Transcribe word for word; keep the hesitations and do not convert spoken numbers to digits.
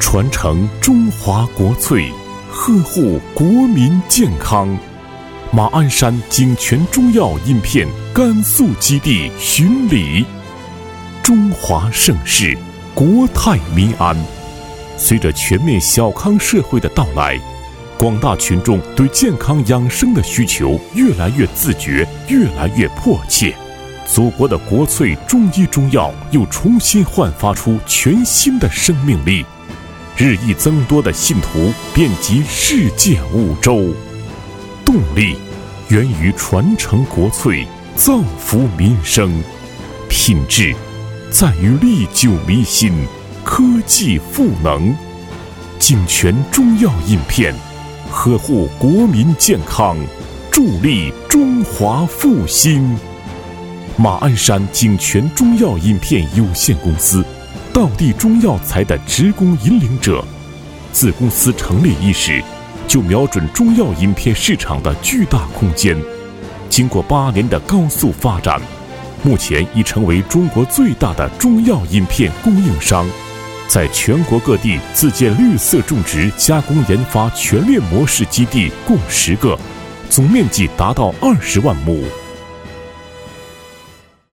传承中华国粹，呵护国民健康。马鞍山景泉中药饮片甘肃基地巡礼，中华盛世，国泰民安。随着全面小康社会的到来，广大群众对健康养生的需求越来越自觉，越来越迫切。祖国的国粹中医中药又重新焕发出全新的生命力，日益增多的信徒遍及世界五洲。动力源于传承国粹，造福民生；品质在于历久弥新，科技赋能。景泉中药饮片，呵护国民健康，助力中华复兴。马鞍山景泉中药饮片有限公司，道地中药材的职工引领者，自公司成立伊始，就瞄准中药饮片市场的巨大空间。经过八年的高速发展，目前已成为中国最大的中药饮片供应商，在全国各地自建绿色种植加工研发全链模式基地共十个，总面积达到二十万亩。